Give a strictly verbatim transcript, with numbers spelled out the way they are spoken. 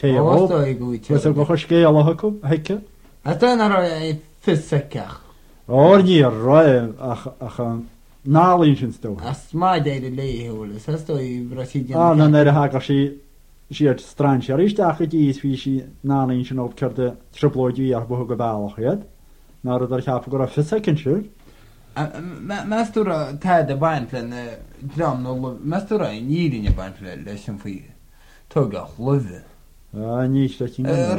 Ósta i gúte. Bus go chu scéal acu heice? A tá ar é fisceach. Ó ní roiim ach an nálín sin sto. As má déidir léhúlas, hastó i Brasídian. Á na er ha sí siad straint ar isteach a díos hí sí nálín sin op curde triplóidí ach bu go bailach iad. Ná ar cheap go a fisecin siúr. Meúra tá a baintlen dram nó meúra nírinne baintle leis sin faoi tugach luve. Níos le